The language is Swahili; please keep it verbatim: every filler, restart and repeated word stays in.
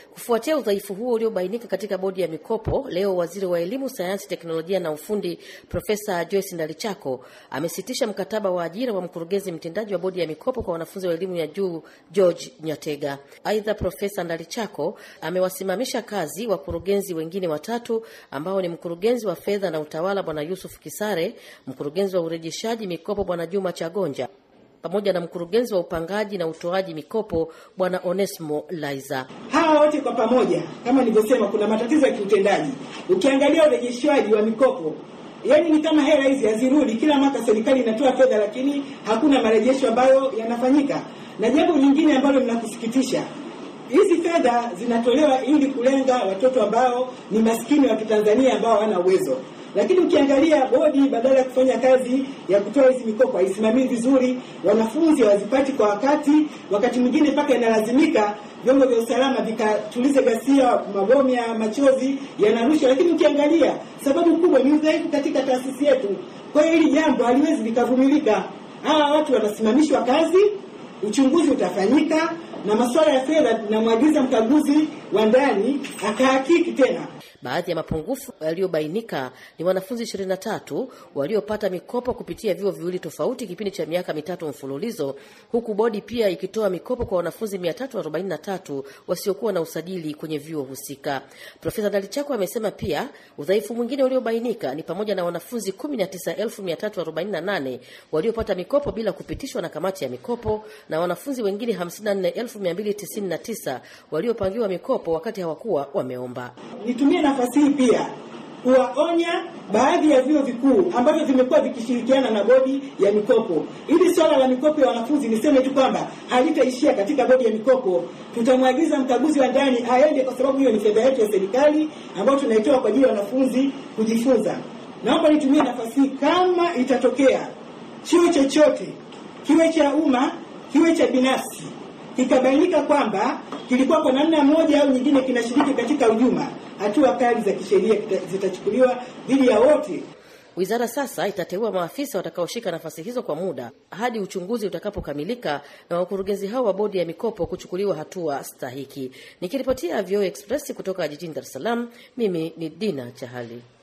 Kufuatia udhaifu huo uliobainika katika bodi ya mikopo, leo Waziri wa Elimu, Sayansi, Teknolojia na Ufundi Profesa Joyce Ndalichako amesitisha mkataba wa ajira wa mkurugenzi mtendaji wa bodi ya mikopo kwa wanafunzi wa elimu ya juu George Nyatega. Aidha, Profesa Ndalichako amewasimamisha kazi wakurugenzi wengine watatu ambao ni mkurugenzi wa fedha na utawala Bwana Yusuf Kisare, mkurugenzi wa urejeshaji mikopo Bwana Juma Chagonja, pamoja na mkurugenzi wa upangaji na utoaji mikopo Bwana Onesmo Laiza. Hawa wote kwa pamoja, kama nilivyosema, kuna matatizo ya kiutendaji. Ukiangalia urejeshwaji wa mikopo, yani ni kama hela hizi hazirudi. Kila mwaka serikali inatoa fedha, lakini hakuna marejesho ambayo yanafanyika. Na jambo lingine ambalo linakusikitisha, hizi fedha zinatolewa ili kulenga watoto ambao ni maskini wa Kitanzania ambao hawana uwezo. Lakini ukiangalia bodi, badala ya kufanya kazi ya kutoa hizi mikopo, haisimamii vizuri, wanafunzi hawazipati kwa wakati, wakati mwingine mpaka inalazimika vyombo vya usalama vikatulize ghasia, mabomu ya machozi yanarushwa. Lakini ukiangalia sababu kubwa ni udhaifu katika taasisi yetu. Kwa hiyo hili jambo haliwezi likavumilika. Hawa watu wanasimamishwa kazi, uchunguzi utafanyika, na masuala ya fedha na mwagiza mkaguzi wa ndani akahakiki tena. Baadhi ya mapungufu yaliyobainika ni wanafunzi ishirini na tatu waliopata mikopo kupitia vyuo viwili tofauti kipindi cha miaka mitatu mfululizo, huku bodi pia ikitoa mikopo kwa wanafunzi mia tatu arobaini na tatu wasiokuwa na usajili kwenye vyuo husika. Profesa Ndalichako amesema pia udhaifu mwingine uliobainika ni pamoja na wanafunzi kumi na tisa elfu mia tatu arobaini na nane waliopata mikopo bila kupitishwa na kamati ya mikopo, na wanafunzi wengine hamsini na nne elfu mia mbili tisini na tisa waliopangiwa mikopo wakati hawakuwa wameomba. Nitumie nafasi hii pia kuwaonya baadhi ya vyuo vikuu ambavyo vimekuwa vikishirikiana na bodi ya mikopo. Ili swala la mikopo ya wanafunzi, niseme tu kwamba halitaishia katika bodi ya mikopo. Tutamwagiza mkaguzi wa ndani aende, kwa sababu hiyo ni fedha yetu ya serikali ambayo tunaitoa kwa ajili ya wanafunzi kujifunza. Naomba nitumie nafasi hii, kama itatokea chuo chochote, kiwe cha umma, kiwe cha binafsi, kikabainika kwamba kilikuwa kwa namna moja au nyingine kinashiriki katika hujuma, hatua kali za kisheria zitachukuliwa dhidi ya wote. Wizara sasa itateua maafisa watakaoshika nafasi hizo kwa muda hadi uchunguzi utakapokamilika na wakurugenzi hao wa bodi ya mikopo kuchukuliwa hatua stahiki. Nikiripotia V O A Express kutoka jijini Dar es Salaam, mimi ni Dina Chahali.